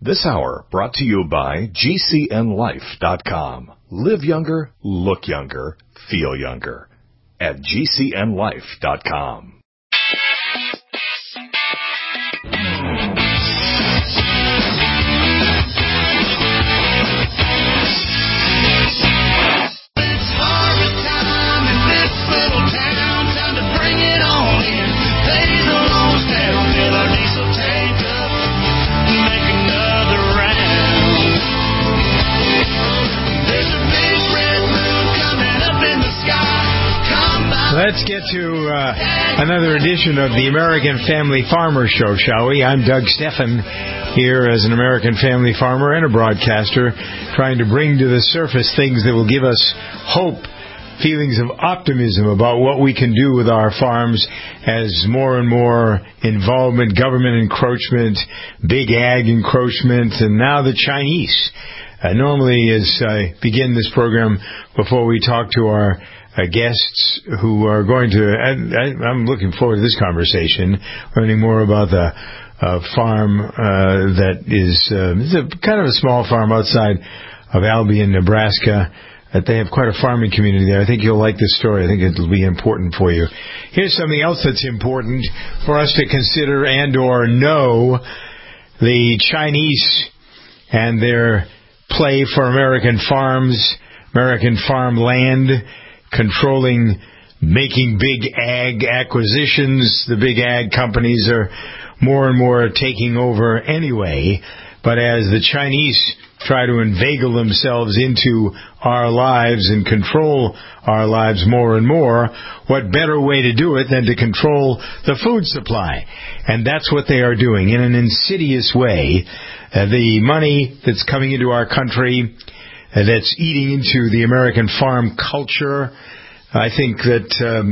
This hour brought to you by GCNLife.com. Live younger, look younger, feel younger at GCNLife.com. Let's get to another edition of the American Family Farmer Show, shall we? I'm Doug Steffen, here as an American family farmer and a broadcaster, trying to bring to the surface things that will give us hope, feelings of optimism about what we can do with our farms as more and more involvement, government encroachment, big ag encroachment, and now the Chinese. Normally, as I begin this program, before we talk to our guests who are going to, I'm looking forward to this conversation, learning more about the farm that is it's a kind of a small farm outside of Albion, Nebraska. They have quite a farming community there. I think you'll like this story. I think it'll be important for you. Here's something else that's important for us to consider and or know. The Chinese and their play for American farms, American farmland, controlling, making big ag acquisitions. The big ag companies are more and more taking over anyway. But as the Chinese try to inveigle themselves into our lives and control our lives more and more, what better way to do it than to control the food supply? And that's what they are doing in an insidious way. The money that's coming into our country, that's eating into the American farm culture. I think that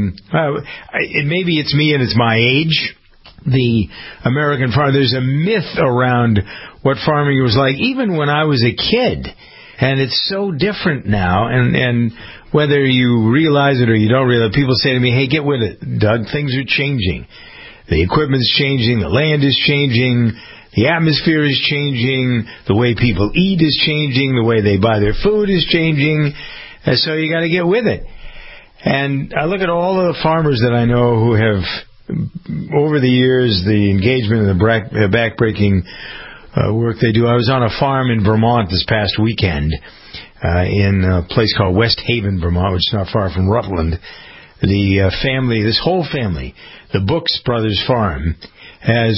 maybe it's me and it's my age. The American farm, there's a myth around what farming was like even when I was a kid. And it's so different now. And whether you realize it or you don't realize it, people say to me, hey, get with it, Doug, things are changing. The equipment's changing, the land is changing, the atmosphere is changing, the way people eat is changing, the way they buy their food is changing, and so you got to get with it. And I look at all of the farmers that I know who have, over the years, the engagement and the backbreaking work they do. I was on a farm in Vermont this past weekend, in a place called West Haven, Vermont, which is not far from Rutland. The family, this whole family, the Brooks Brothers Farm, has,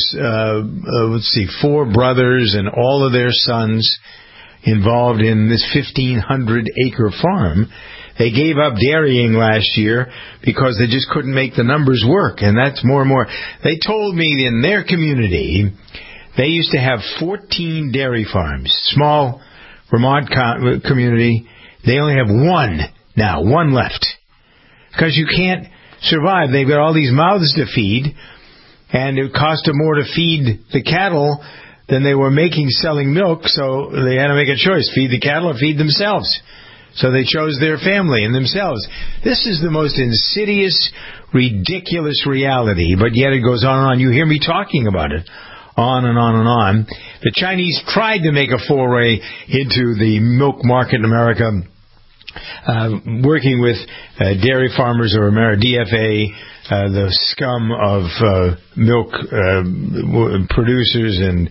4 brothers and all of their sons involved in this 1,500-acre farm. They gave up dairying last year because they just couldn't make the numbers work, and that's more and more. They told me in their community they used to have 14 dairy farms, small Vermont community. They only have one now, one left, because you can't survive. They've got all these mouths to feed, and it cost them more to feed the cattle than they were making selling milk, so they had to make a choice, feed the cattle or feed themselves. So they chose their family and themselves. This is the most insidious, ridiculous reality, but yet it goes on and on. You hear me talking about it on and on and on. The Chinese tried to make a foray into the milk market in America, working with dairy farmers or DFA, the scum of milk producers and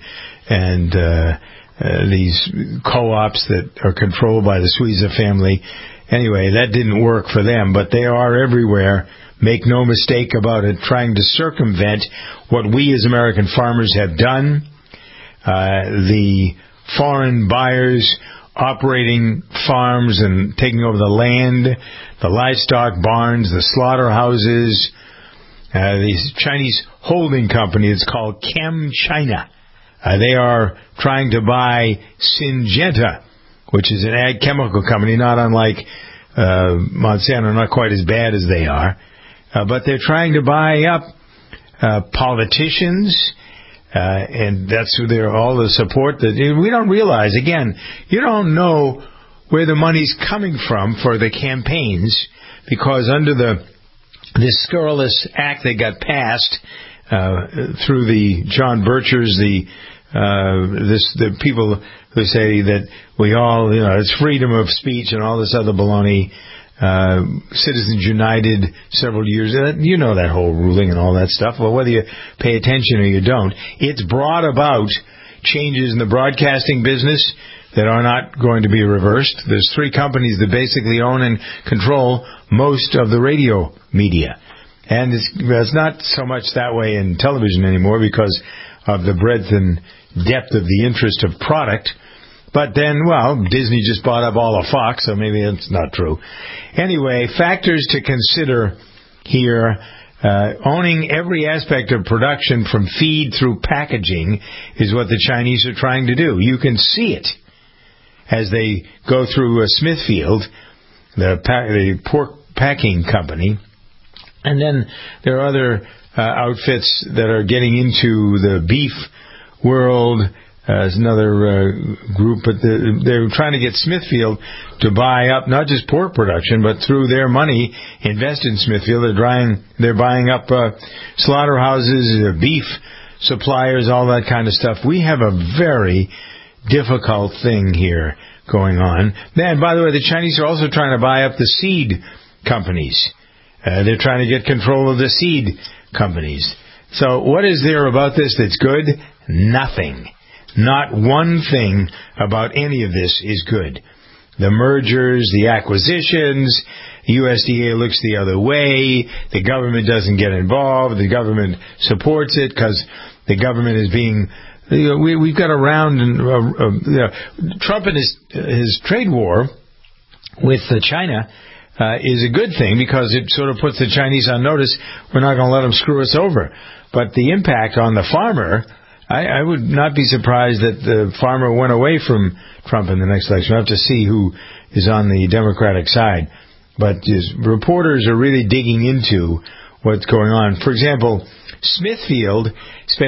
these co-ops that are controlled by the Suiza family. Anyway, that didn't work for them, but they are everywhere. Make no mistake about it, trying to circumvent what we as American farmers have done. The foreign buyers operating farms and taking over the land, the livestock barns, the slaughterhouses. These Chinese holding company, it's called ChemChina. They are trying to buy Syngenta, which is an ag chemical company, not unlike Monsanto, not quite as bad as they are. But they're trying to buy up politicians, and that's who they're all the support that we don't realize. Again, you don't know where the money's coming from for the campaigns, because under this scurrilous act that got passed through the John Birchers, the the people who say that we all, it's freedom of speech and all this other baloney. Citizens United several years, that whole ruling and all that stuff. Well, whether you pay attention or you don't, it's brought about changes in the broadcasting business that are not going to be reversed. There's 3 companies that basically own and control most of the radio media. And it's not so much that way in television anymore because of the breadth and depth of the interest of product. But then, Disney just bought up all of Fox, so maybe that's not true. Anyway, factors to consider here. Owning every aspect of production from feed through packaging is what the Chinese are trying to do. You can see it as they go through Smithfield, the pork packing company. And then there are other outfits that are getting into the beef world. There's another group, but they're trying to get Smithfield to buy up not just pork production, but through their money invested in Smithfield, they're buying up slaughterhouses, beef suppliers, all that kind of stuff. We have a very difficult thing here going on. And by the way, the Chinese are also trying to buy up the seed companies. They're trying to get control of the seed companies. So what is there about this that's good? Nothing. Not one thing about any of this is good. The mergers, the acquisitions, USDA looks the other way, the government doesn't get involved, the government supports it because the government is being... we've got around... Trump and his trade war with China is a good thing because it sort of puts the Chinese on notice. We're not going to let them screw us over. But the impact on the farmer... I would not be surprised that the farmer went away from Trump in the next election. We'll have to see who is on the Democratic side. But reporters are really digging into what's going on. For example, Smithfield spent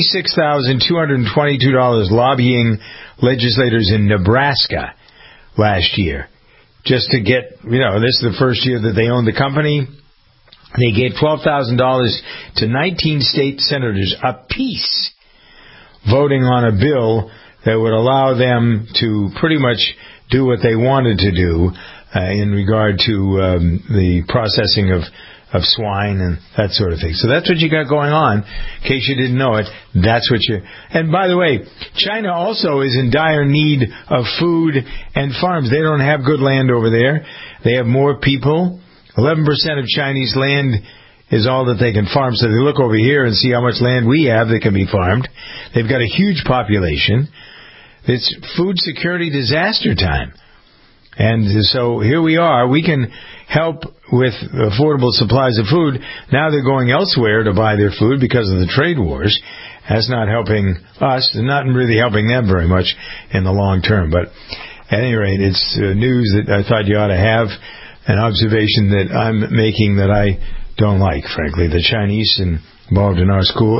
$46,222 lobbying legislators in Nebraska last year. Just to get, this is the first year that they owned the company. They gave $12,000 to 19 state senators apiece, voting on a bill that would allow them to pretty much do what they wanted to do in regard to the processing of swine and that sort of thing. So that's what you got going on. In case you didn't know it, that's what you... And by the way, China also is in dire need of food and farms. They don't have good land over there. They have more people. 11% of Chinese land is all that they can farm. So they look over here and see how much land we have that can be farmed. They've got a huge population. It's food security disaster time. And so here we are. We can help with affordable supplies of food. Now they're going elsewhere to buy their food because of the trade wars. That's not helping us and not really helping them very much in the long term. But at any rate, it's news that I thought you ought to have, an observation that I'm making that I don't like, frankly. The Chinese involved in our school,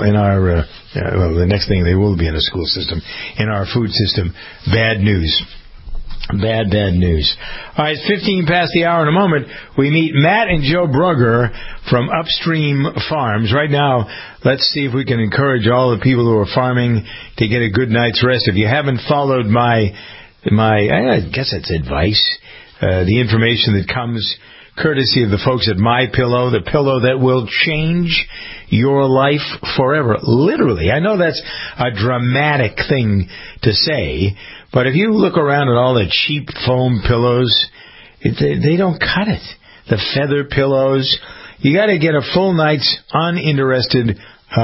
the next thing they will be in a school system, in our food system. Bad news. Bad news. All right, 15 past the hour. In a moment, we meet Matt and Joe Brugger from Upstream Farms. Right now, let's see if we can encourage all the people who are farming to get a good night's rest. If you haven't followed my I guess it's advice, the information that comes courtesy of the folks at MyPillow, the pillow that will change your life forever. Literally. I know that's a dramatic thing to say, but if you look around at all the cheap foam pillows, they don't cut it. The feather pillows, you got to get a full night's uninterrupted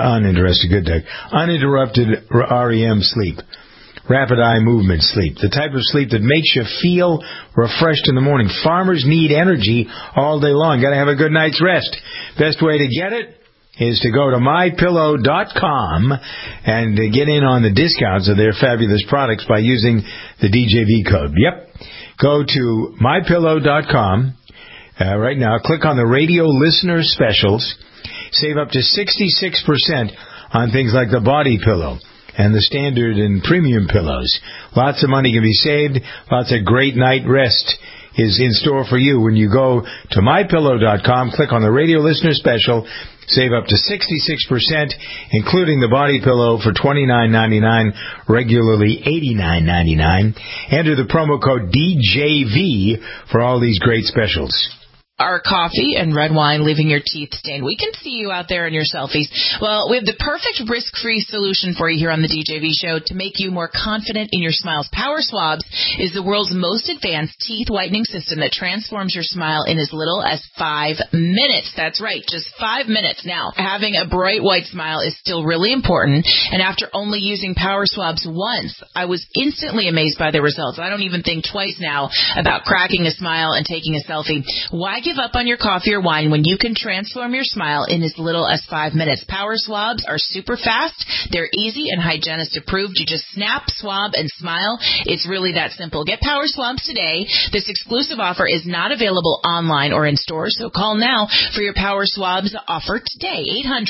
REM sleep. Rapid eye movement sleep, the type of sleep that makes you feel refreshed in the morning. Farmers need energy all day long. Got to have a good night's rest. Best way to get it is to go to MyPillow.com and get in on the discounts of their fabulous products by using the DJV code. Yep. Go to MyPillow.com right now. Click on the radio listener specials. Save up to 66% on things like the body pillow and the standard and premium pillows. Lots of money can be saved. Lots of great night rest is in store for you when you go to MyPillow.com, click on the radio listener special, Save up to 66%, including the body pillow for $29.99, regularly $89.99. Enter the promo code DJV for all these great specials. Are coffee and red wine leaving your teeth stained? We can see you out there in your selfies. Well, we have the perfect risk-free solution for you here on the DJV show to make you more confident in your smiles. Power Swabs is the world's most advanced teeth whitening system that transforms your smile in as little as 5 minutes. That's right, just 5 minutes. Now, having a bright white smile is still really important, and after only using Power Swabs once, I was instantly amazed by the results. I don't even think twice now about cracking a smile and taking a selfie. Why give up on your coffee or wine when you can transform your smile in as little as 5 minutes? Power Swabs are super fast. They're easy and hygienist approved. You just snap, swab, and smile. It's really that simple. Get Power Swabs today. This exclusive offer is not available online or in stores, so call now for your Power Swabs offer today.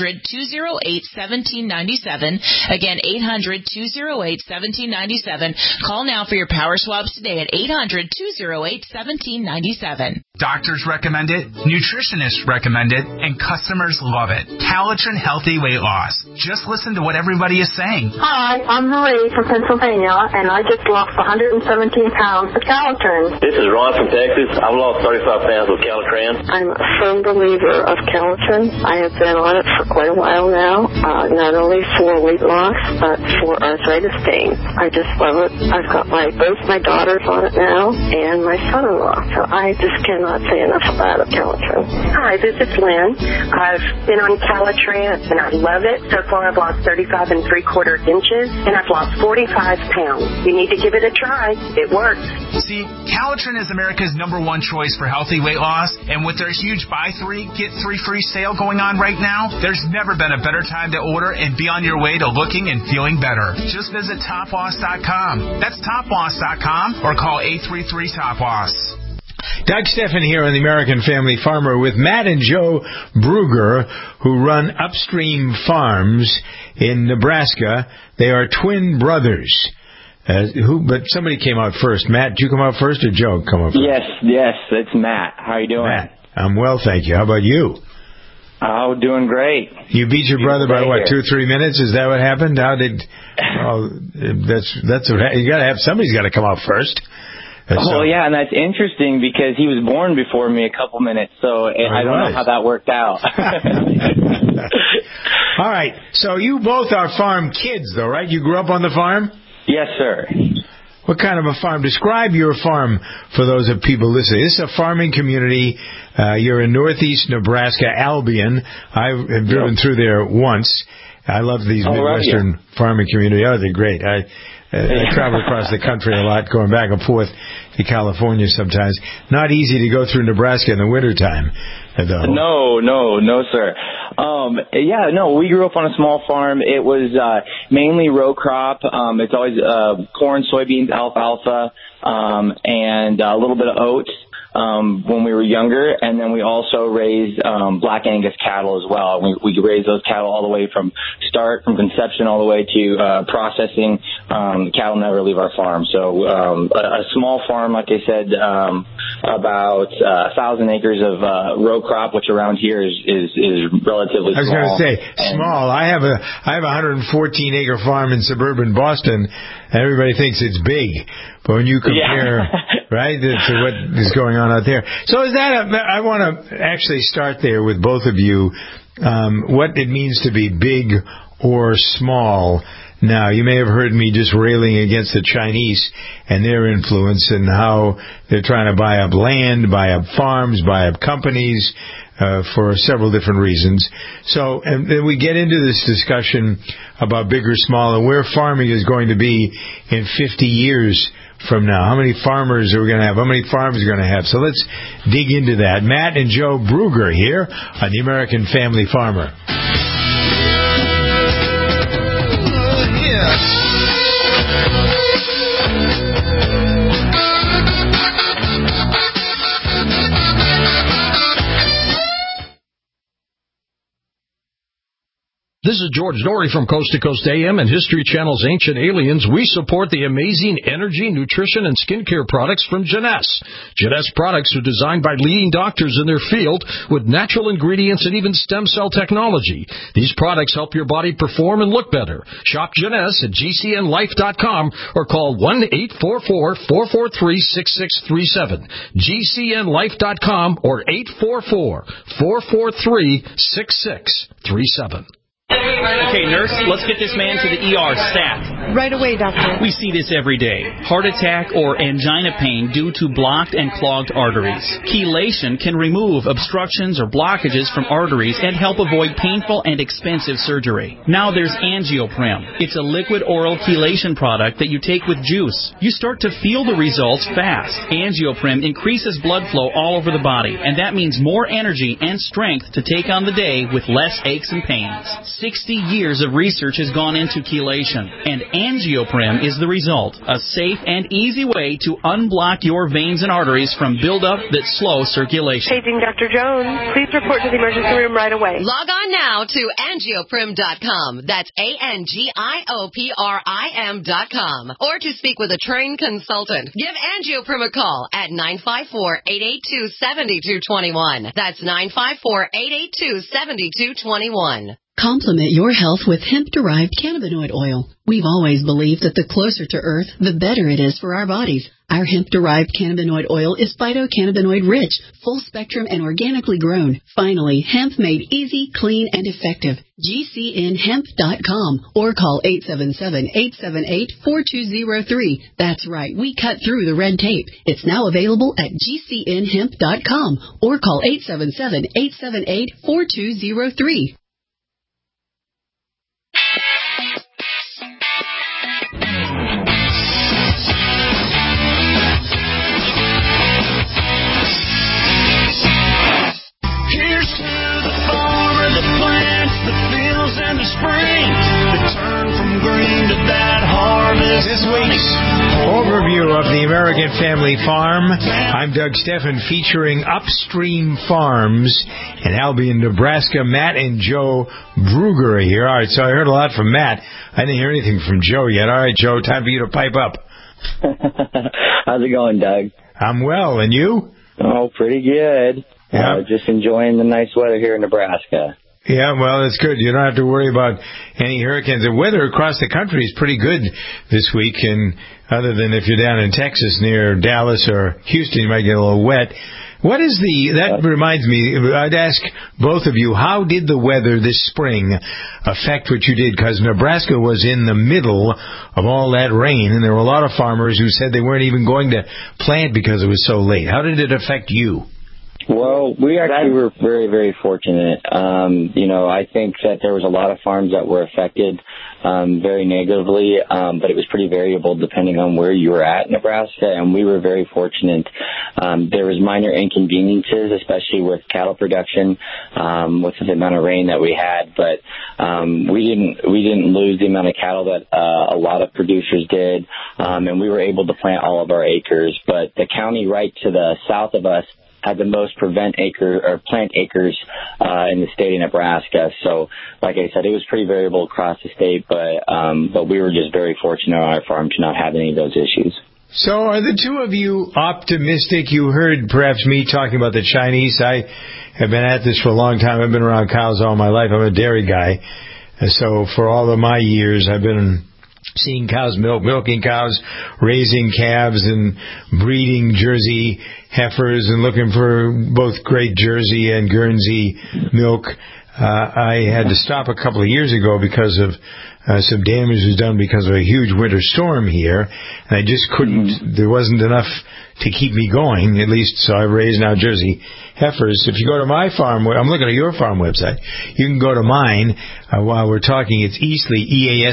800-208-1797. Again, 800-208-1797. Call now for your Power Swabs today at 800-208-1797. Doctors recommend it, nutritionists recommend it, and customers love it. Calitrin Healthy Weight Loss. Just listen to what everybody is saying. Hi, I'm Marie from Pennsylvania, and I just lost 117 pounds with Calitrin. This is Ron from Texas. I've lost 35 pounds with Calitrin. I'm a firm believer of Calitrin. I have been on it for quite a while now, not only for weight loss, but for arthritis pain. I just love it. I've got both my daughters on it now, and my son-in-law, so I just cannot say enough about Calitrin. Hi, this is Lynn. I've been on Calitrin, and I love it. So far, I've lost 35 3/4 inches, and I've lost 45 pounds. You need to give it a try. It works. See, Calitrin is America's #1 choice for healthy weight loss, and with their huge buy 3, get 3 free sale going on right now, there's never been a better time to order and be on your way to looking and feeling better. Just visit toploss.com. That's toploss.com or call 833-TOP-LOSS. Doug Steffen here on the American Family Farmer with Matt and Joe Bruger, who run Upstream Farms in Nebraska. They are twin brothers. But somebody came out first. Matt, did you come out first or Joe come out first? Yes, it's Matt. How are you doing? Matt, I'm well, thank you. How about you? Oh, doing great. You beat your brother by what, 2-3 minutes? Is that what happened? How did? That's what you got to have. Somebody's got to come out first. Well, yeah, and that's interesting because he was born before me a couple minutes, so I don't know how that worked out. All right, so you both are farm kids, though, right? You grew up on the farm? Yes, sir. What kind of a farm? Describe your farm for those of people listening. This is a farming community. You're in northeast Nebraska, Albion. I have driven through there once. I love these Midwestern farming communities. Oh, they're great. I travel across the country a lot, going back and forth to California sometimes. Not easy to go through Nebraska in the wintertime, though. No, sir. We grew up on a small farm. It was mainly row crop. It's always corn, soybeans, alfalfa, and a little bit of oats. When we were younger, and then we also raised Black Angus cattle as well. We raised those cattle all the way from conception all the way to processing. The cattle never leave our farm. So a small farm, like I said, about 1,000 acres of row crop, which around here is relatively small. I was going to say small. I have a 114-acre farm in suburban Boston, and everybody thinks it's big. But when you compare, right, to what is going on out there. So is that I want to actually start there with both of you, what it means to be big or small. Now, you may have heard me just railing against the Chinese and their influence and how they're trying to buy up land, buy up farms, buy up companies, for several different reasons. So, and then we get into this discussion about big or small and where farming is going to be in 50 years from now. How many farmers are we going to have? How many farms are we going to have? So let's dig into that. Matt and Joe Bruger here on the American Family Farmer. This is George Norrie from Coast to Coast AM and History Channel's Ancient Aliens. We support the amazing energy, nutrition, and skincare products from Jeunesse. Jeunesse products are designed by leading doctors in their field with natural ingredients and even stem cell technology. These products help your body perform and look better. Shop Jeunesse at GCNlife.com or call 1-844-443-6637. GCNlife.com or 844-443-6637. Okay, nurse, let's get this man to the ER stat. Right away, doctor. We see this every day. Heart attack or angina pain due to blocked and clogged arteries. Chelation can remove obstructions or blockages from arteries and help avoid painful and expensive surgery. Now there's Angioprim. It's a liquid oral chelation product that you take with juice. You start to feel the results fast. Angioprim increases blood flow all over the body, and that means more energy and strength to take on the day with less aches and pains. 60 years of research has gone into chelation, and Angioprim is the result. A safe and easy way to unblock your veins and arteries from buildup that slow circulation. Paging Dr. Jones. Please report to the emergency room right away. Log on now to Angioprim.com. That's ANGIOPRIM.com. Or to speak with a trained consultant. Give Angioprim a call at 954-882-7221. That's 954-882-7221. Complement your health with hemp-derived cannabinoid oil. We've always believed that the closer to Earth, the better it is for our bodies. Our hemp-derived cannabinoid oil is phytocannabinoid-rich, full-spectrum, and organically grown. Finally, hemp made easy, clean, and effective. GCNhemp.com or call 877-878-4203. That's right, we cut through the red tape. It's now available at GCNhemp.com or call 877-878-4203. Here's to the farmer that plants the fields in the spring, that turn from green to that harvest. This week's overview of the American Family Farm. I'm Doug Steffen, featuring Upstream Farms in Albion, Nebraska. Matt and Joe Brugger are here. All right, so I heard a lot from Matt. I didn't hear anything from Joe yet. All right, Joe, time for you to pipe up. How's it going, Doug? I'm well, and you? Oh, pretty good. Yeah. Just enjoying the nice weather here in Nebraska. Yeah, well, it's good. You don't have to worry about any hurricanes. The weather across the country is pretty good this week, and other than if you're down in Texas near Dallas or Houston, you might get a little wet. What is that reminds me, I'd ask both of you, how did the weather this spring affect what you did? Because Nebraska was in the middle of all that rain, and there were a lot of farmers who said they weren't even going to plant because it was so late. How did it affect you? Well, we actually were very, very fortunate. I think that there was a lot of farms that were affected very negatively, but it was pretty variable depending on where you were at in Nebraska, and we were very fortunate. There was minor inconveniences, especially with cattle production, with the amount of rain that we had, but we didn't lose the amount of cattle that a lot of producers did, and we were able to plant all of our acres. But the county right to the south of us had the most plant acres in the state of Nebraska. So, like I said, it was pretty variable across the state, but we were just very fortunate on our farm to not have any of those issues. So are the two of you optimistic? You heard perhaps me talking about the Chinese. I have been at this for a long time. I've been around cows all my life. I'm a dairy guy. And so for all of my years, I've been seeing cows milking cows, raising calves, and breeding Jersey heifers, and looking for both great Jersey and Guernsey milk. I had to stop a couple of years ago because of some damage was done because of a huge winter storm here, and I just couldn't. There wasn't enough to keep me going, at least. So I raise now Jersey heifers. If you go to my farm, I'm looking at your farm website. You can go to mine while we're talking. It's Eastleigh,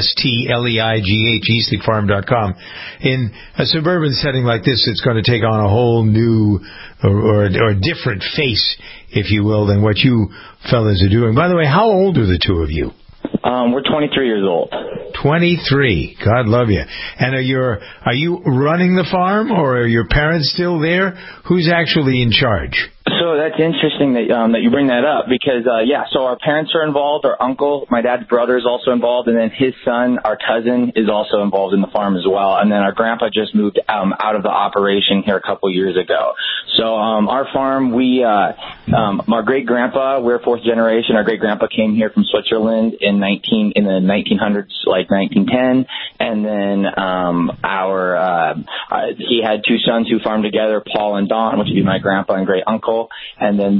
EASTLEIGH, EastleighFarm.com. In a suburban setting like this, it's going to take on a whole new or different face, if you will, than what you fellas are doing. By the way, how old are the two of you? We're 23 years old. 23. God love you. And are you running the farm, or are your parents still there? Who's actually in charge? So So that's interesting that you bring that up because, so our parents are involved. Our uncle, my dad's brother, is also involved, and then his son, our cousin, is also involved in the farm as well. And then our grandpa just moved out of the operation here a couple years ago. So our farm, our great-grandpa, we're fourth generation. Our great-grandpa came here from Switzerland in the 1900s, like 1910, and then he had two sons who farmed together, Paul and Don, which would be my grandpa and great-uncle. And then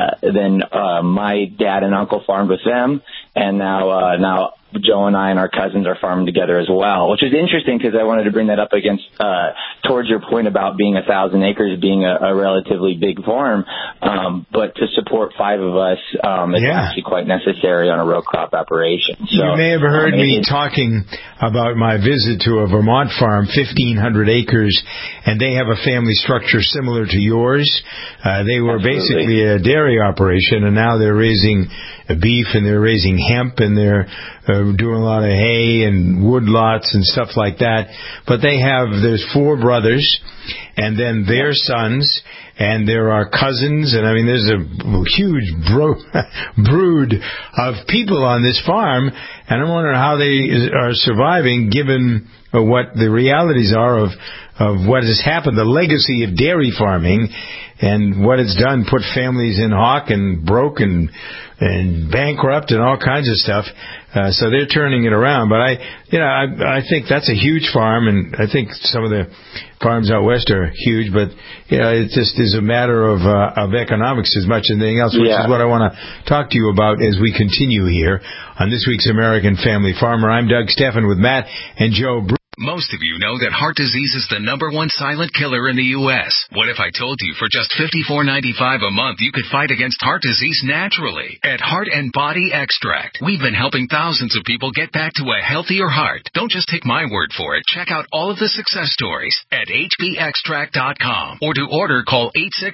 my dad and uncle farmed with them, and now Joe and I and our cousins are farming together as well, which is interesting because I wanted to bring that up towards your point about being 1,000 acres being a relatively big farm, but to support 5 of us is actually quite necessary on a row crop operation. So, you may have heard me talking about my visit to a Vermont farm, 1,500 acres, and they have a family structure similar to yours. They were basically a dairy operation, and now they're raising beef, and they're raising hemp, and they're doing a lot of hay and wood lots and stuff like that. But there's 4 brothers, and then their sons, and there are cousins, and I mean, there's a huge brood of people on this farm, and I'm wondering how they are surviving given what the realities are of what has happened, the legacy of dairy farming, and what it's done, put families in hock and broke and bankrupt and all kinds of stuff. So they're turning it around. But I think that's a huge farm, and I think some of the farms out west are huge. But it just is a matter of economics as much as anything else, which is what I want to talk to you about as we continue here on this week's American Family Farmer. I'm Doug Steffen with Matt and Joe Bruce. Most of you know that heart disease is the #1 silent killer in the U.S. What if I told you for just $54.95 a month you could fight against heart disease naturally? At Heart and Body Extract, we've been helping thousands of people get back to a healthier heart. Don't just take my word for it. Check out all of the success stories at hbextract.com. Or to order, call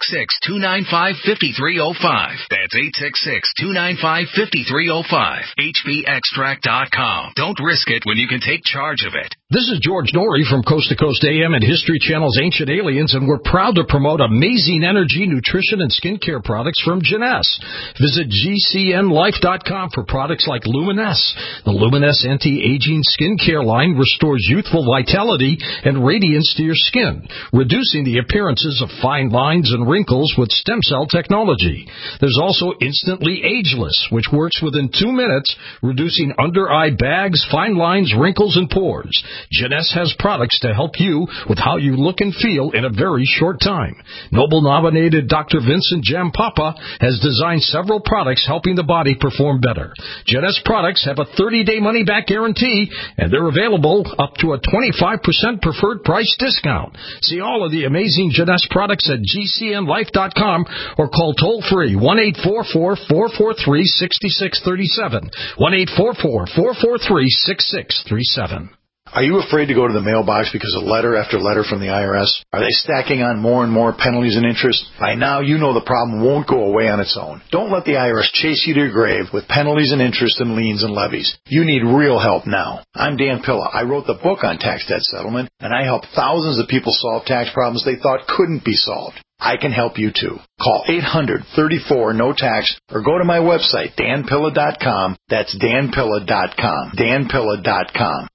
866-295-5305. That's 866-295-5305. hbextract.com. Don't risk it when you can take charge of it. This is George Norrie from Coast to Coast AM and History Channel's Ancient Aliens, and we're proud to promote amazing energy, nutrition, and skincare products from Jeunesse. Visit GCNLife.com for products like Luminesse. The Luminesse anti-aging skincare line restores youthful vitality and radiance to your skin, reducing the appearances of fine lines and wrinkles with stem cell technology. There's also Instantly Ageless, which works within 2 minutes, reducing under-eye bags, fine lines, wrinkles, and pores. Jeunesse has products to help you with how you look and feel in a very short time. Nobel-nominated Dr. Vincent Jampapa has designed several products helping the body perform better. Jeunesse products have a 30-day money-back guarantee, and they're available up to a 25% preferred price discount. See all of the amazing Jeunesse products at GCNLife.com or call toll-free 1-844-443-6637, 1-844-443-6637. Are you afraid to go to the mailbox because of letter after letter from the IRS? Are they stacking on more and more penalties and interest? By now, you know the problem won't go away on its own. Don't let the IRS chase you to your grave with penalties and interest and liens and levies. You need real help now. I'm Dan Pilla. I wrote the book on tax debt settlement, and I help thousands of people solve tax problems they thought couldn't be solved. I can help you too. Call 800-34-NO-TAX or go to my website, danpilla.com. That's danpilla.com. danpilla.com.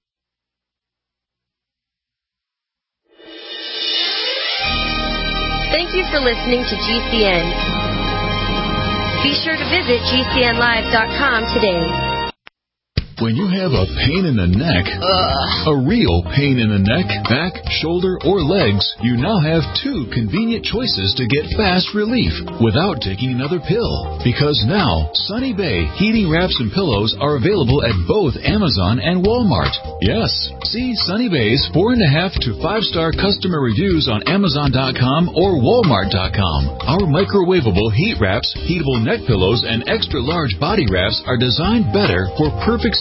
Thank you for listening to GCN. Be sure to visit GCNlive.com today. When you have a pain in the neck, a real pain in the neck, back, shoulder, or legs, you now have 2 convenient choices to get fast relief without taking another pill. Because now, Sunny Bay heating wraps and pillows are available at both Amazon and Walmart. Yes, see Sunny Bay's 4.5 to 5-star customer reviews on Amazon.com or Walmart.com. Our microwavable heat wraps, heatable neck pillows, and extra large body wraps are designed better for perfect support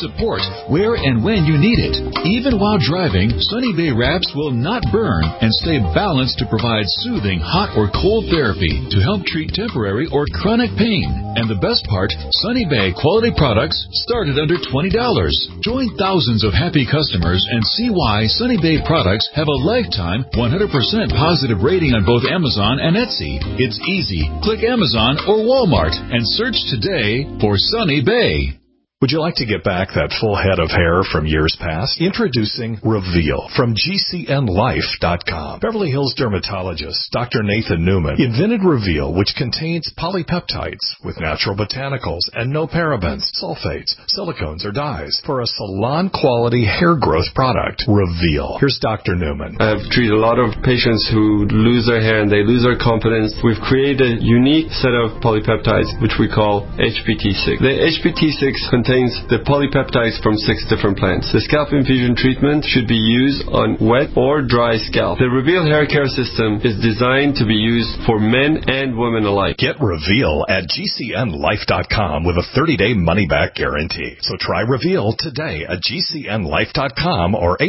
support where and when you need it. Even while driving, Sunny Bay wraps will not burn and stay balanced to provide soothing hot or cold therapy to help treat temporary or chronic pain. And the best part, Sunny Bay quality products start at under $20. Join thousands of happy customers and see why Sunny Bay products have a lifetime 100% positive rating on both Amazon and Etsy. It's easy. Click Amazon or Walmart and search today for Sunny Bay. Would you like to get back that full head of hair from years past? Introducing Reveal from GCNLife.com. Beverly Hills dermatologist Dr. Nathan Newman invented Reveal, which contains polypeptides with natural botanicals and no parabens, sulfates, silicones, or dyes for a salon-quality hair growth product. Reveal. Here's Dr. Newman. I've treated a lot of patients who lose their hair and they lose their confidence. We've created a unique set of polypeptides, which we call HPT6. The HPT6 contains the polypeptides from 6 different plants. The scalp infusion treatment should be used on wet or dry scalp. The Reveal hair care system is designed to be used for men and women alike. Get Reveal at GCNLife.com with a 30-day money-back guarantee. So try Reveal today at GCNLife.com or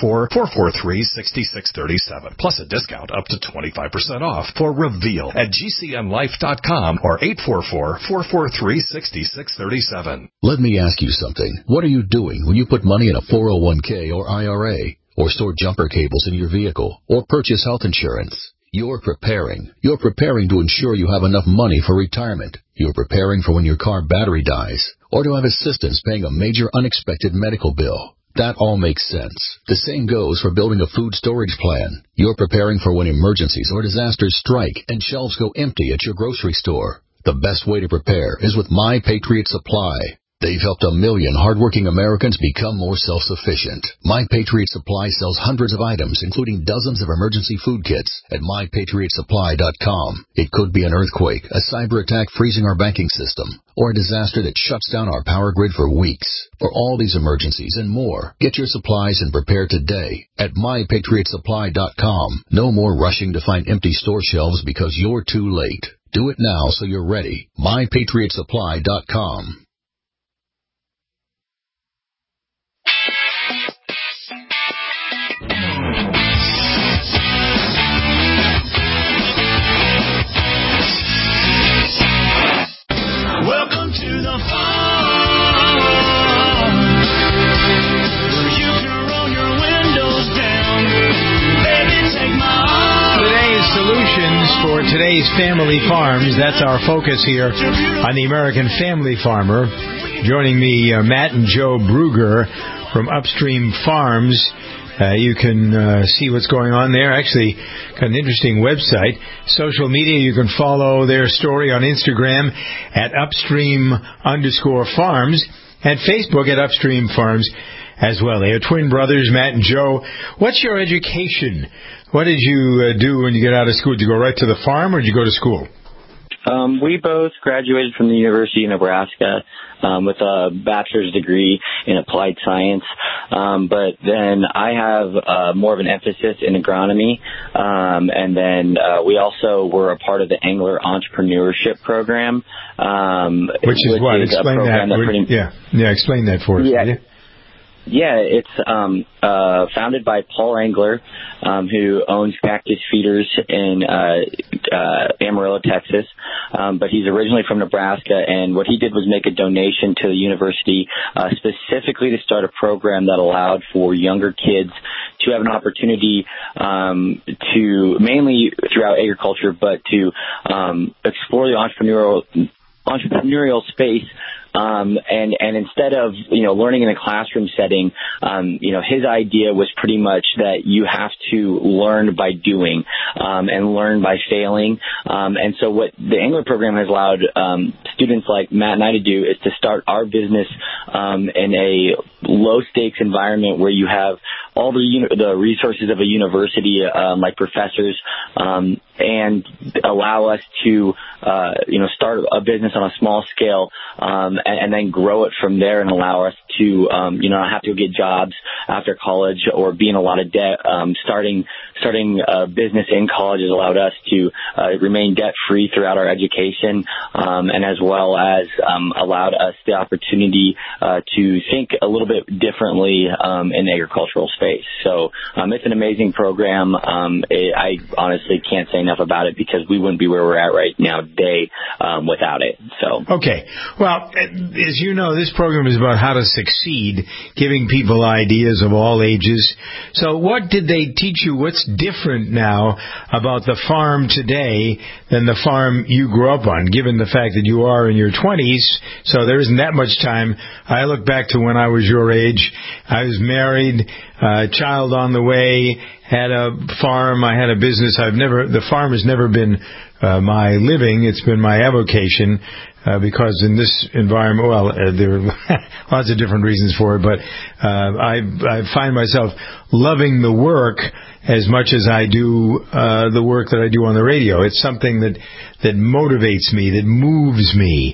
844-443-6637. Plus a discount up to 25% off for Reveal at GCNLife.com or 844-443-6637. Let me ask you something. What are you doing when you put money in a 401k or IRA, or store jumper cables in your vehicle, or purchase health insurance? You're preparing. You're preparing to ensure you have enough money for retirement. You're preparing for when your car battery dies, or to have assistance paying a major unexpected medical bill. That all makes sense. The same goes for building a food storage plan. You're preparing for when emergencies or disasters strike and shelves go empty at your grocery store. The best way to prepare is with My Patriot Supply. They've helped 1 million hardworking Americans become more self-sufficient. My Patriot Supply sells hundreds of items, including dozens of emergency food kits at MyPatriotSupply.com. It could be an earthquake, a cyber attack freezing our banking system, or a disaster that shuts down our power grid for weeks. For all these emergencies and more, get your supplies and prepare today at MyPatriotSupply.com. No more rushing to find empty store shelves because you're too late. Do it now so you're ready. MyPatriotSupply.com. Welcome to the farm, where you can roll your windows down. Baby, take my arm. Today's solutions for today's family farms. That's our focus here on the American Family Farmer. Joining me, Matt and Joe Bruger from Upstream Farms. You can see what's going on there. Actually, got an interesting website. Social media, you can follow their story on Instagram at Upstream_Farms and Facebook at Upstream Farms as well. They are twin brothers, Matt and Joe. What's your education? What did you do when you get out of school? Did you go right to the farm or did you go to school? We both graduated from the University of Nebraska with a bachelor's degree in applied science. But then I have more of an emphasis in agronomy. And then we also were a part of the Angler Entrepreneurship Program. Which is what? Explain that. Explain that for us. Yeah, it's founded by Paul Angler, who owns Cactus Feeders in Amarillo, Texas. But he's originally from Nebraska, and what he did was make a donation to the university specifically to start a program that allowed for younger kids to have an opportunity to, mainly throughout agriculture, but to explore the entrepreneurial space. And instead of, learning in a classroom setting, his idea was pretty much that you have to learn by doing, and learn by failing. And so what the Angler program has allowed, students like Matt and I to do is to start our business, in a low stakes environment where you have all the resources of a university, like professors, and allow us to, start a business on a small scale, and then grow it from there and allow us to, not have to get jobs after college or be in a lot of debt. Starting a business in college has allowed us to remain debt-free throughout our education, and as well as allowed us the opportunity to think a little bit differently in the agricultural space. So it's an amazing program. I honestly can't say enough about it because we wouldn't be where we're at right now today without it. So okay. Well, as you know, this program is about how to succeed, giving people ideas of all ages. So what did they teach you? What's different now about the farm today than the farm you grew up on, given the fact that you are in your 20s, so there isn't that much time. I look back to when I was your age. I was married, child on the way, had a farm, I had a business. The farm has never been my living. It's been my avocation, because in this environment, there are lots of different reasons for it, but I find myself loving the work as much as I do the work that I do on the radio. It's something that motivates me, that moves me,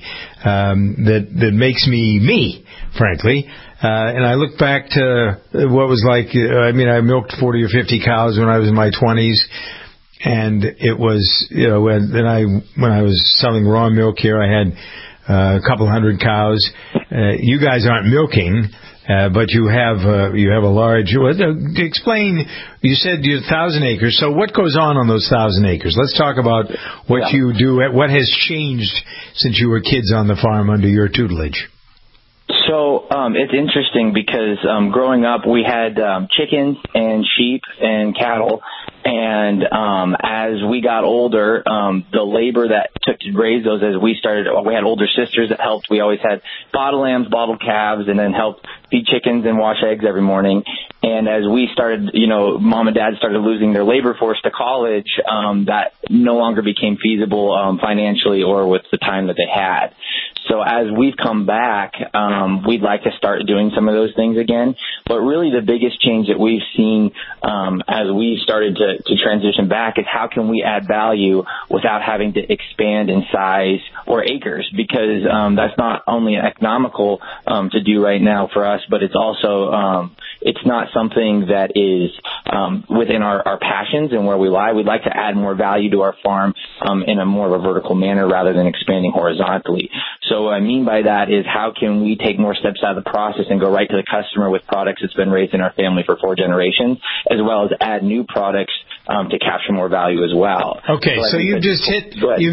that makes me, frankly. And I look back to what was like, I milked 40 or 50 cows when I was in my 20s. And it was, when I was selling raw milk here, I had a couple hundred cows. You guys aren't milking, but you have a large. Explain. You said you have 1,000 acres. So what goes on those 1,000 acres? Let's talk about what you do. What has changed since you were kids on the farm under your tutelage? So it's interesting because growing up, we had chickens and sheep and cattle. And as we got older, the labor that took to raise those, as we had older sisters that helped. We always had bottle lambs, bottle calves, and then helped feed chickens and wash eggs every morning. And as we started, mom and dad started losing their labor force to college, that no longer became feasible financially or with the time that they had. So as we've come back, we'd like to start doing some of those things again. But really the biggest change that we've seen as we started to transition back is how can we add value without having to expand in size or acres, because that's not only economical to do right now for us, but it's also it's not something that is within our passions and where we lie. We'd like to add more value to our farm in a more of a vertical manner rather than expanding horizontally. So what I mean by that is how can we take more steps out of the process and go right to the customer with products that's been raised in our family for 4 generations, as well as add new products to capture more value as well. Okay, so you've just hit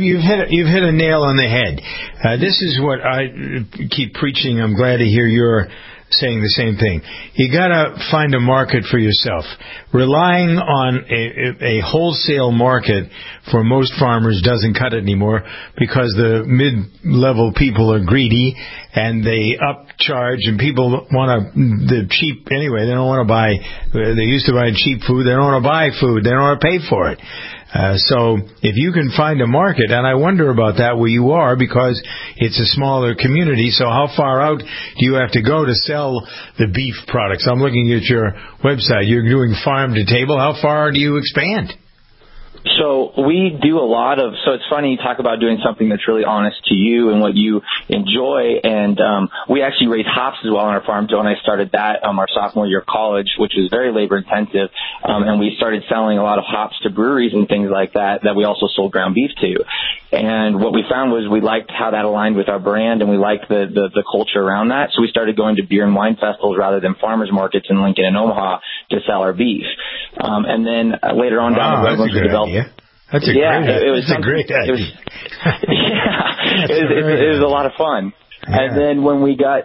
a nail on the head. This is what I keep preaching. I'm glad to hear you're saying the same thing. You got to find a market for yourself. Relying on a wholesale market for most farmers doesn't cut it anymore, because the mid-level people are greedy and they upcharge, and people want the cheap anyway. They don't want to buy. They used to buy cheap food. They don't want to buy food. They don't want to pay for it. So if you can find a market, and I wonder about that where you are, because it's a smaller community, so how far out do you have to go to sell the beef products? I'm looking at your website. You're doing farm to table. How far do you expand? So we do a lot of, so it's funny you talk about doing something that's really honest to you and what you enjoy. And we actually raise hops as well on our farm. Joe and I started that our sophomore year of college, which was very labor intensive. And we started selling a lot of hops to breweries and things like that we also sold ground beef to. And what we found was we liked how that aligned with our brand, and we liked the culture around that. So we started going to beer and wine festivals rather than farmers markets in Lincoln and Omaha to sell our beef. And then later on down the road, once we developed, that's a great idea. It was a lot of fun. Yeah. And then when we got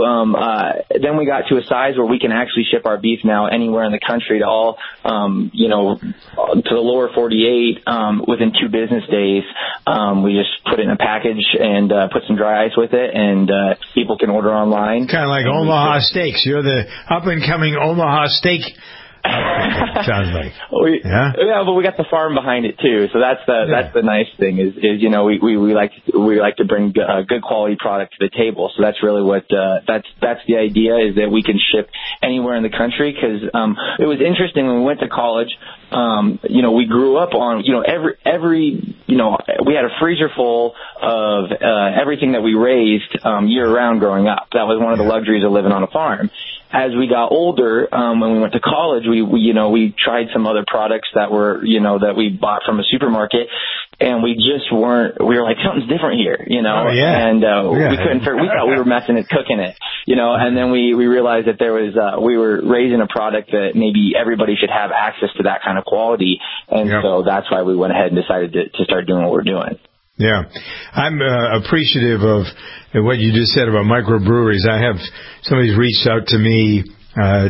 to a size where we can actually ship our beef now anywhere in the country to all, to the lower 48, within 2 business days. We just put it in a package and put some dry ice with it, and people can order online. Kind of like Omaha Steaks. You're the up and coming Omaha Steak Sounds like. Yeah, but we got the farm behind it too. So that's the nice thing is we like to bring good quality product to the table. So that's really what that's the idea, is that we can ship anywhere in the country. Because it was interesting when we went to college. We grew up on every we had a freezer full of everything that we raised year round growing up. That was one of the luxuries of living on a farm. As we got older, when we went to college, we tried some other products that were, that we bought from a supermarket, and we were like, something's different here, and we couldn't, we thought we were messing it, cooking it, and then we realized that there was, we were raising a product that maybe everybody should have access to that kind of quality, and so that's why we went ahead and decided to start doing what we're doing. Yeah, I'm appreciative of what you just said about microbreweries. Somebody's reached out to me I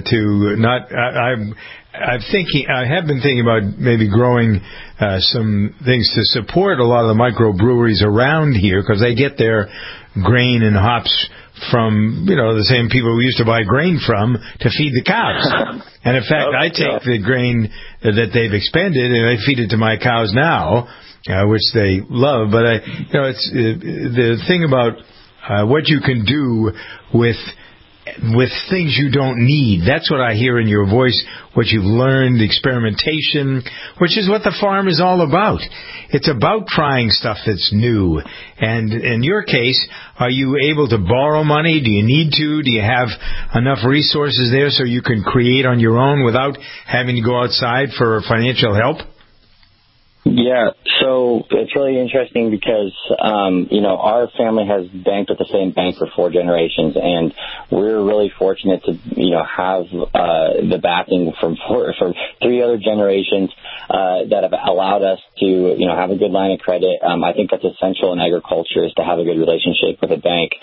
have been thinking about maybe growing some things to support a lot of the microbreweries around here, because they get their grain and hops from the same people we used to buy grain from to feed the cows. And in fact, I take the grain that they've expended and I feed it to my cows now. Which they love, but it's the thing about what you can do with things you don't need. That's what I hear in your voice. What you've learned, experimentation, which is what the farm is all about. It's about trying stuff that's new. And in your case, are you able to borrow money? Do you need to? Do you have enough resources there so you can create on your own without having to go outside for financial help? Yeah, so it's really interesting because, our family has banked with the same bank for 4 generations, and we're really fortunate to, have the backing from 3 other generations that have allowed us to, have a good line of credit. I think that's essential in agriculture, is to have a good relationship with a bank,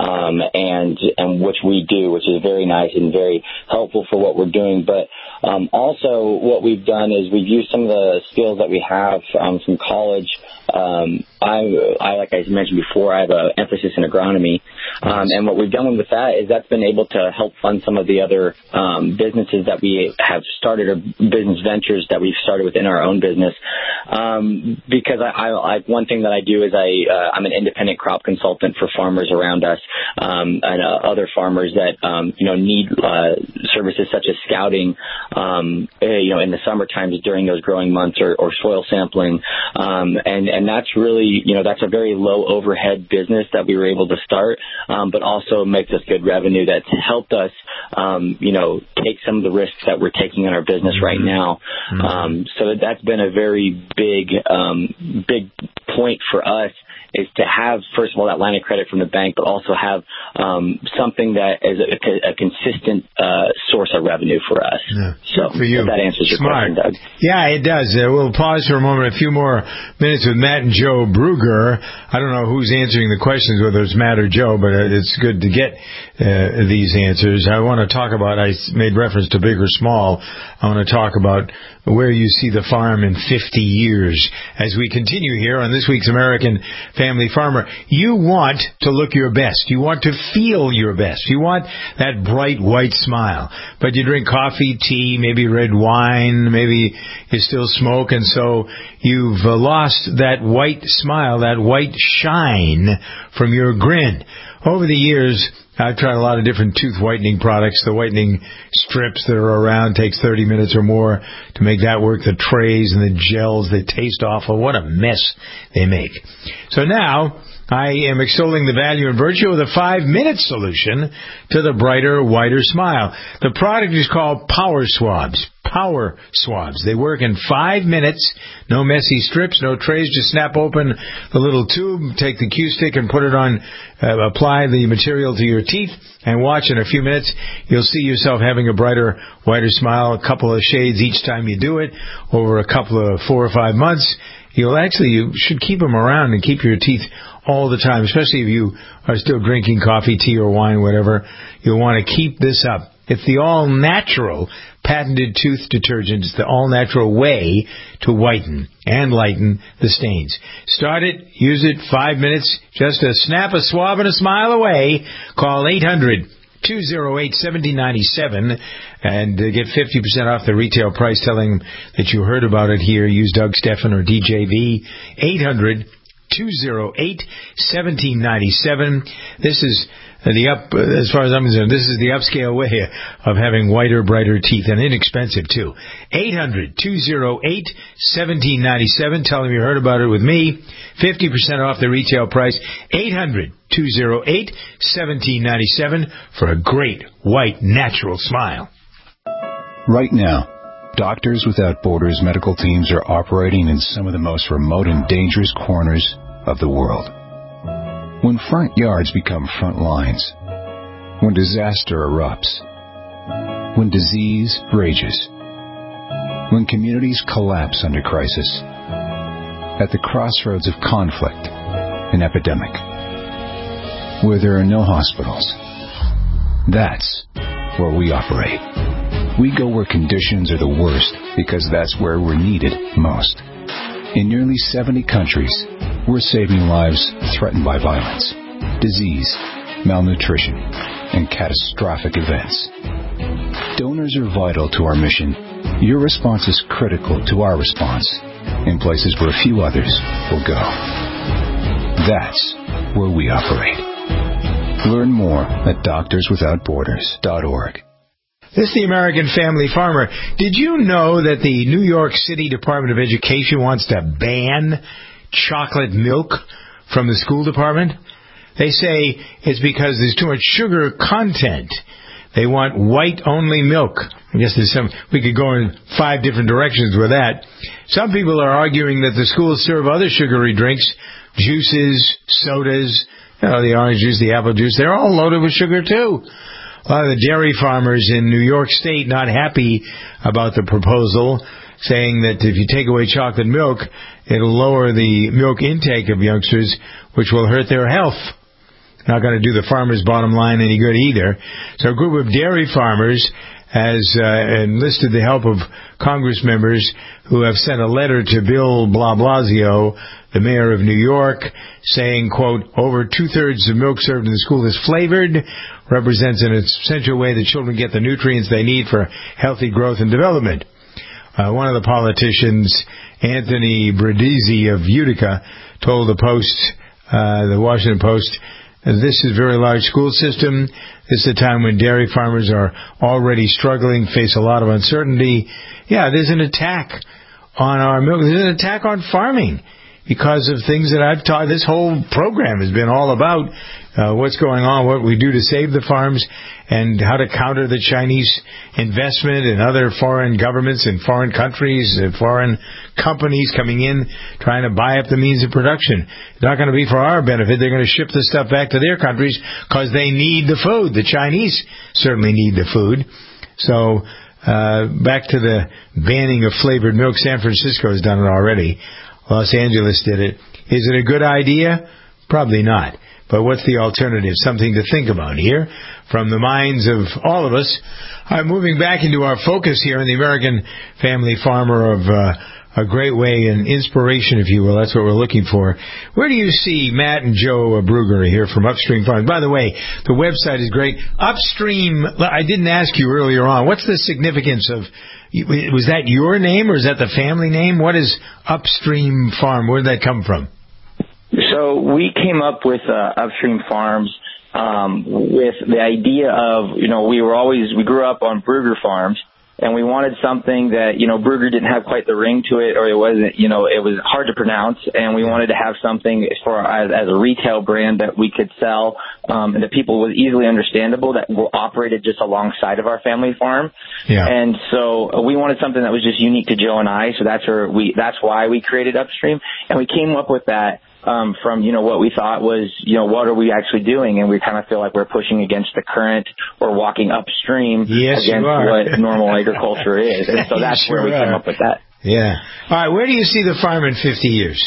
and which we do, which is very nice and very helpful for what we're doing. But also what we've done is we've used some of the skills that we have from college. Like I mentioned before, I have an emphasis in agronomy, and what we've done with that is that's been able to help fund some of the other businesses that we have started, or business ventures that we've started within our own business. Because I one thing that I do is I'm an independent crop consultant for farmers around us, and other farmers that need services such as scouting, in the summer times during those growing months, or soil sampling, and that's really, that's a very low overhead business that we were able to start, but also makes us good revenue that's helped us, take some of the risks that we're taking in our business right now. So that's been a very big point for us, is to have, first of all, that line of credit from the bank, but also have something that is a consistent source of revenue for us. Yeah. So for you. If that answers your question, Doug. Yeah, it does. We'll pause for a moment, a few more minutes with Matt and Joe Bruger. I don't know who's answering the questions, whether it's Matt or Joe, but it's good to get these answers. I want to talk about, I made reference to big or small, I want to talk about where you see the farm in 50 years. As we continue here on this week's American Family Farmer, you want to look your best. You want to feel your best. You want that bright white smile. But you drink coffee, tea, maybe red wine, maybe you still smoke, and so you've lost that white smile, that white shine from your grin. Over the years, I've tried a lot of different tooth whitening products. The whitening strips that are around takes 30 minutes or more to make that work. The trays and the gels, they taste awful. What a mess they make. So now I am extolling the value and virtue of the 5-minute solution to the brighter, whiter smile. The product is called Power Swabs. Power Swabs. They work in 5 minutes. No messy strips, no trays. Just snap open the little tube, take the Q-stick and put it on, apply the material to your teeth, and watch in a few minutes. You'll see yourself having a brighter, whiter smile, a couple of shades each time you do it, over a couple of 4 or 5 months. You should keep them around and keep your teeth all the time, especially if you are still drinking coffee, tea, or wine, whatever. You'll want to keep this up. It's the all-natural patented tooth detergent. It's the all-natural way to whiten and lighten the stains. Start it, use it, 5 minutes, just a snap, a swab, and a smile away. Call 800-208-1797 and get 50% off the retail price. Telling them that you heard about it here. Use Doug Steffen or DJV. 800-208-1797. This is as far as I'm concerned, this is the upscale way of having whiter, brighter teeth, and inexpensive too. 800-208-1797. Tell them you heard about it with me. 50% off the retail price. 800-208-1797 for a great, white, natural smile. Right now, Doctors Without Borders medical teams are operating in some of the most remote and dangerous corners of the world. When front yards become front lines, when disaster erupts, when disease rages, when communities collapse under crisis, at the crossroads of conflict and epidemic, where there are no hospitals, that's where we operate. We go where conditions are the worst because that's where we're needed most. In nearly 70 countries, we're saving lives threatened by violence, disease, malnutrition, and catastrophic events. Donors are vital to our mission. Your response is critical to our response in places where few others will go. That's where we operate. Learn more at doctorswithoutborders.org. This is the American Family Farmer. Did you know that the New York City Department of Education wants to ban chocolate milk from the school department? They say it's because there's too much sugar content. They want white-only milk. I guess we could go in 5 different directions with that. Some people are arguing that the schools serve other sugary drinks, juices, sodas, the orange juice, the apple juice. They're all loaded with sugar, too. A lot of the dairy farmers in New York State not happy about the proposal, saying that if you take away chocolate milk, it'll lower the milk intake of youngsters, which will hurt their health. Not going to do the farmers' bottom line any good either. So a group of dairy farmers has enlisted the help of Congress members who have sent a letter to Bill Blasio, the mayor of New York, saying, quote, over 2/3 of milk served in the school is flavored, represents an essential way that children get the nutrients they need for healthy growth and development. One of the politicians, Anthony Brindisi of Utica, told the Washington Post, this is a very large school system. This is a time when dairy farmers are already struggling, face a lot of uncertainty. Yeah, there's an attack on our milk. There's an attack on farming because of things that I've taught. This whole program has been all about what's going on, what we do to save the farms, and how to counter the Chinese investment and other foreign governments and foreign countries and foreign companies coming in trying to buy up the means of production. It's not going to be for our benefit. They're going to ship the stuff back to their countries because they need the food. The Chinese certainly need the food. So back to the banning of flavored milk. San Francisco has done it already. Los Angeles did it. Is it a good idea? Probably not. But what's the alternative? Something to think about here from the minds of all of us. I'm moving back into our focus here in the American Family Farmer of a great way and inspiration, if you will. That's what we're looking for. Where do you see Matt and Joe Bruger here from Upstream Farms? By the way, the website is great. Upstream, I didn't ask you earlier on, what's the significance of, was that your name or is that the family name? What is Upstream Farm? Where did that come from? So we came up with Upstream Farms with the idea of, we grew up on Bruger Farms, and we wanted something that, Bruger didn't have quite the ring to it, or it wasn't, it was hard to pronounce, and we wanted to have something as a retail brand that we could sell, and that people was easily understandable, that operated just alongside of our family farm. Yeah. And so we wanted something that was just unique to Joe and I, so that's why we created Upstream, and we came up with that from, what we thought was, what are we actually doing? And we kind of feel like we're pushing against the current or walking upstream against what normal agriculture is. And so that's where we came up with that. Yeah. All right. Where do you see the farm in 50 years?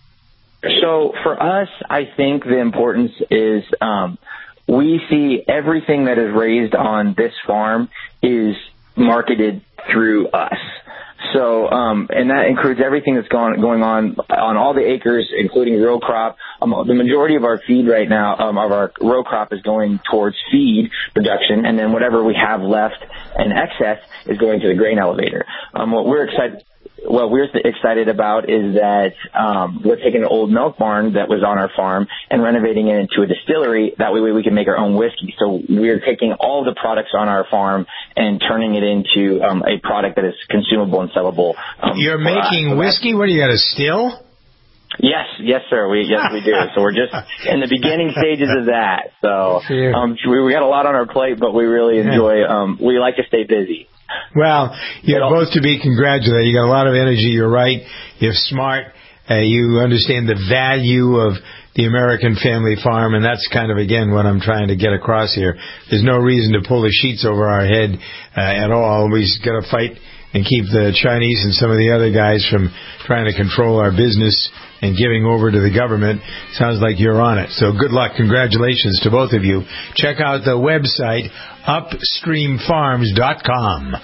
So for us, I think the importance is we see everything that is raised on this farm is marketed through us. So, and that includes everything that's going on all the acres, including row crop. The majority of our feed right now, of our row crop, is going towards feed production, and then whatever we have left in excess is going to the grain elevator. What we're excited about is that we're taking an old milk barn that was on our farm and renovating it into a distillery. That way we can make our own whiskey. So we're taking all the products on our farm and turning it into a product that is consumable and sellable. You're making whiskey? What, do you got a still? Yes, sir. We do. So we're just in the beginning stages of that. So we got a lot on our plate, but we really enjoy. We like to stay busy. Well, you're both to be congratulated. You got a lot of energy. You're right. You're smart. You understand the value of the American family farm, and that's kind of, again, what I'm trying to get across here. There's no reason to pull the sheets over our head at all. We just got to fight and keep the Chinese and some of the other guys from trying to control our business and giving over to the government. Sounds like you're on it. So good luck. Congratulations to both of you. Check out the website, upstreamfarms.com.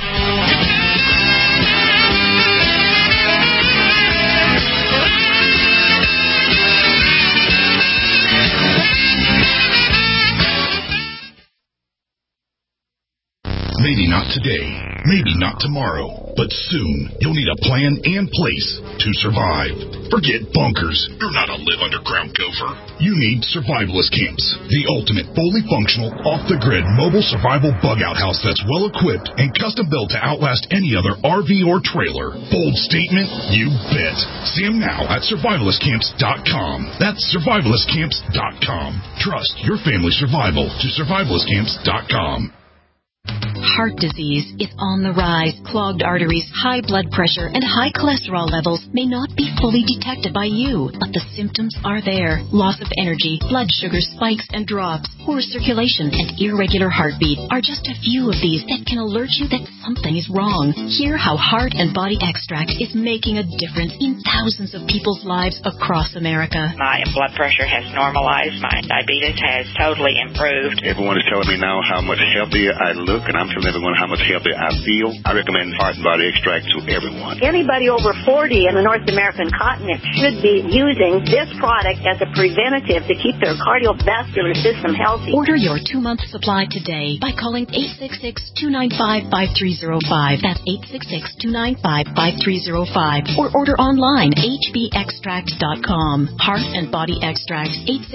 Maybe not today, maybe not tomorrow, but soon you'll need a plan and place to survive. Forget bunkers. You're not a live underground gopher. You need survivalist camps, the ultimate fully functional, off-the-grid mobile survival bug-out house that's well-equipped and custom-built to outlast any other RV or trailer. Bold statement? You bet. See them now at survivalistcamps.com. That's survivalistcamps.com. Trust your family's survival to survivalistcamps.com. Heart disease is on the rise. Clogged arteries, high blood pressure, and high cholesterol levels may not be fully detected by you, but the symptoms are there. Loss of energy, blood sugar spikes and drops, poor circulation, and irregular heartbeat are just a few of these that can alert you that something is wrong. Hear how Heart and Body Extract is making a difference in thousands of people's lives across America. My blood pressure has normalized. My diabetes has totally improved. Everyone is telling me now how much healthier I look, and I'm telling everyone how much healthier I feel. I recommend Heart and Body Extract to everyone. Anybody over 40 in the North American continent should be using this product as a preventative to keep their cardiovascular system healthy. Order your 2-month supply today by calling 866-295-5305. That's 866-295-5305. Or order online, hbextract.com. Heart and Body Extract,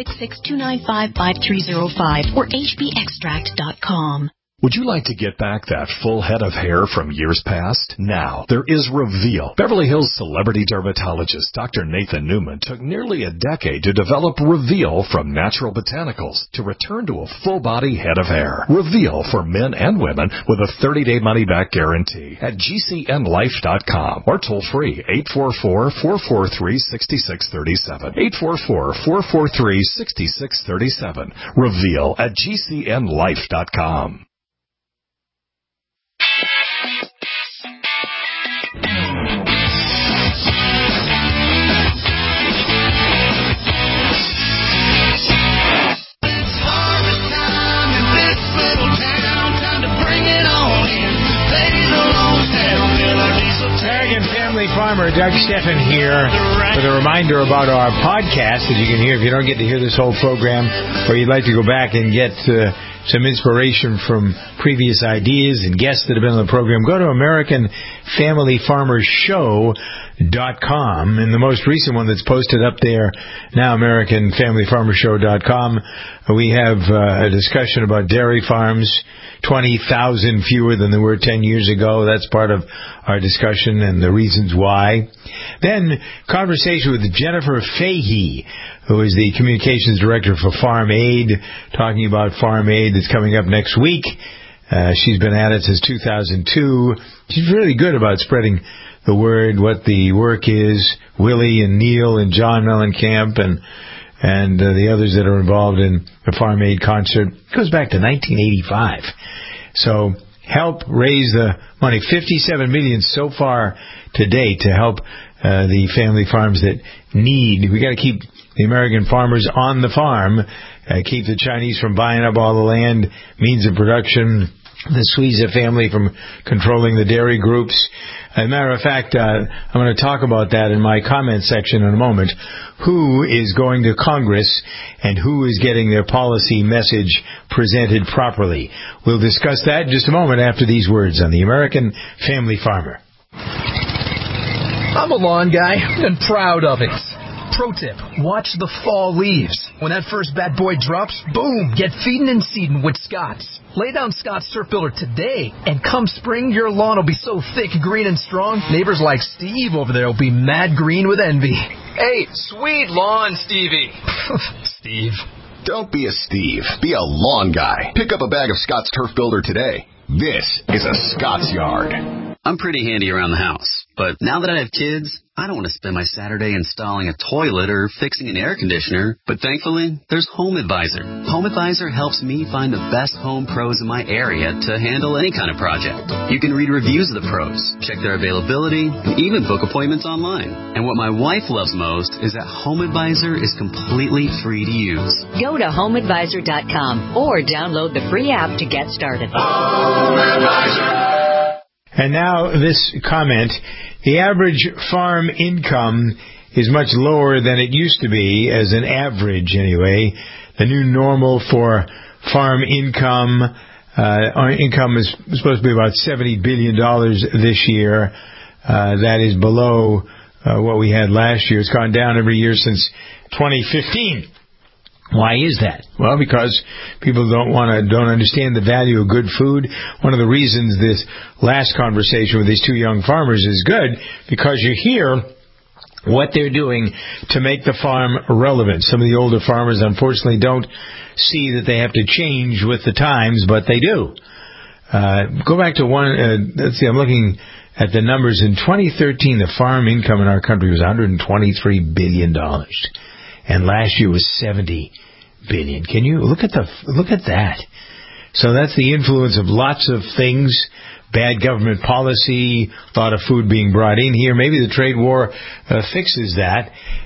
866-295-5305 or hbextract.com. Would you like to get back that full head of hair from years past? Now, there is Reveal. Beverly Hills celebrity dermatologist Dr. Nathan Newman took nearly a decade to develop Reveal from natural botanicals to return to a full-body head of hair. Reveal for men and women with a 30-day money-back guarantee at GCNlife.com or toll-free 844-443-6637. 844-443-6637. Reveal at GCNlife.com. Farmer Doug Steffen here with a reminder about our podcast that you can hear if you don't get to hear this whole program, or you'd like to go back and get some inspiration from previous ideas and guests that have been on the program. Go to AmericanFamilyFarmersShow.com, and the most recent one that's posted up there now, AmericanFamilyFarmersShow.com, we have a discussion about dairy farms. 20,000 fewer than there were 10 years ago. That's part of our discussion and the reasons why. Then, conversation with Jennifer Fahey, who is the communications director for Farm Aid, talking about Farm Aid that's coming up next week. She's been at it since 2002. She's really good about spreading the word, what the work is. Willie and Neil and John Mellencamp and the others that are involved in the Farm Aid concert. It goes back to 1985. So help raise the money. $57 million so far to date to help the family farms that need. We got to keep the American farmers on the farm, keep the Chinese from buying up all the land, means of production, the Suiza family from controlling the dairy groups. As a matter of fact, I'm going to talk about that in my comment section in a moment. Who is going to Congress and who is getting their policy message presented properly? We'll discuss that in just a moment after these words on the American Family Farmer. I'm a lawn guy and proud of it. Pro tip, watch the fall leaves. When that first bad boy drops, boom, get feeding and seeding with Scott's. Lay down Scott's Turf Builder today, and come spring, your lawn will be so thick, green, and strong, neighbors like Steve over there will be mad green with envy. Hey, sweet lawn, Stevie. Steve. Don't be a Steve. Be a lawn guy. Pick up a bag of Scott's Turf Builder today. This is a Scott's Yard. I'm pretty handy around the house, but now that I have kids, I don't want to spend my Saturday installing a toilet or fixing an air conditioner. But thankfully, there's Home Advisor. Home Advisor helps me find the best home pros in my area to handle any kind of project. You can read reviews of the pros, check their availability, and even book appointments online. And what my wife loves most is that Home Advisor is completely free to use. Go to homeadvisor.com or download the free app to get started. Home Advisor. And now this comment, the average farm income is much lower than it used to be, as an average anyway. The new normal for farm income, our income is supposed to be about $70 billion this year. That is below what we had last year. It's gone down every year since 2015. Why is that? Well, because people don't understand the value of good food. One of the reasons this last conversation with these two young farmers is good, because you hear what they're doing to make the farm relevant. Some of the older farmers, unfortunately, don't see that they have to change with the times, but they do. Go back to let's see, I'm looking at the numbers. In 2013, the farm income in our country was $123 billion. And last year was $70 billion. Can you look at that? So that's the influence of lots of things. Bad government policy, a lot of food being brought in here. Maybe the trade war fixes that.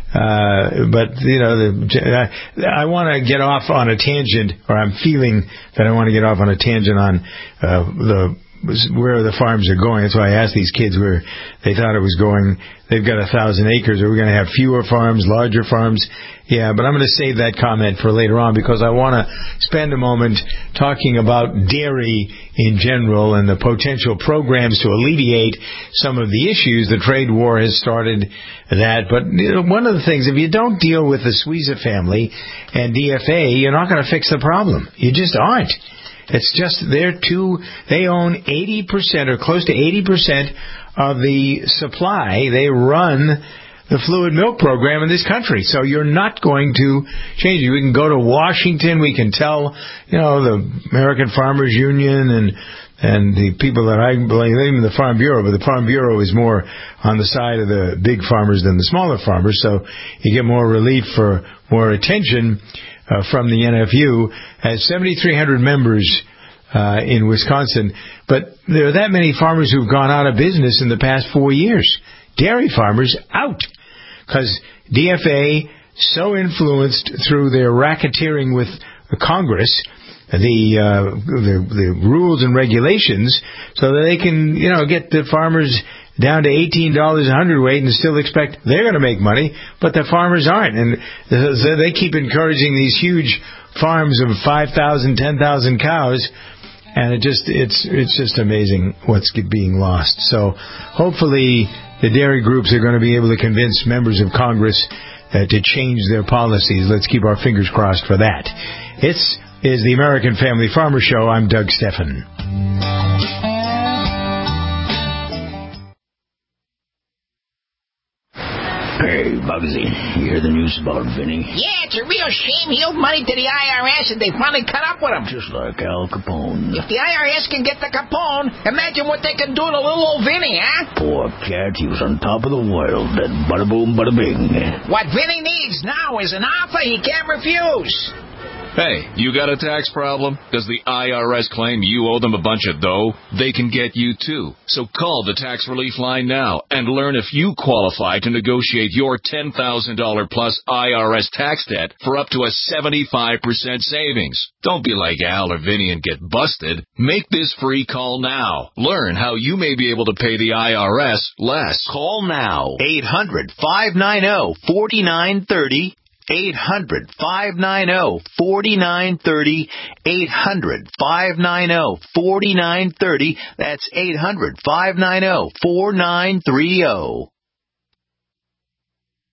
But you know, I want to get off on a tangent, or I'm feeling that I want to get off on a tangent on where the farms are going. That's why I asked these kids where they thought it was going. They've got 1,000 acres. Are we going to have fewer farms, larger farms? Yeah, but I'm going to save that comment for later on, because I want to spend a moment talking about dairy in general and the potential programs to alleviate some of the issues. The trade war has started that. But one of the things, if you don't deal with the Suiza family and DFA, you're not going to fix the problem. You just aren't. It's just they own 80% or close to 80% of the supply. They run the fluid milk program in this country. So you're not going to change it. We can go to Washington. We can tell, the American Farmers Union and the people that I blame, even the Farm Bureau, but the Farm Bureau is more on the side of the big farmers than the smaller farmers. So you get more relief for more attention from the NFU, has 7,300 members in Wisconsin, but there are that many farmers who've gone out of business in the past 4 years. Dairy farmers out, because DFA so influenced through their racketeering with Congress, the rules and regulations, so that they can get the farmers down to $18 a hundredweight and still expect they're going to make money, but the farmers aren't. And so they keep encouraging these huge farms of 5,000, 10,000 cows, and it's just amazing what's being lost. So hopefully the dairy groups are going to be able to convince members of Congress to change their policies. Let's keep our fingers crossed for that. This is the American Family Farmer Show. I'm Doug Steffen. Hey, Bugsy, you hear the news about Vinny? Yeah, it's a real shame. He owed money to the IRS, and they finally cut up with him. Just like Al Capone. If the IRS can get the Capone, imagine what they can do to little old Vinny, huh? Poor cat, he was on top of the world. That bada boom, bada bing. What Vinny needs now is an offer he can't refuse. Hey, you got a tax problem? Does the IRS claim you owe them a bunch of dough? They can get you too. So call the Tax Relief Line now and learn if you qualify to negotiate your $10,000 plus IRS tax debt for up to a 75% savings. Don't be like Al or Vinny and get busted. Make this free call now. Learn how you may be able to pay the IRS less. Call now. 800-590-4930. 800-590-4930. 800-590-4930. That's 800-590-4930.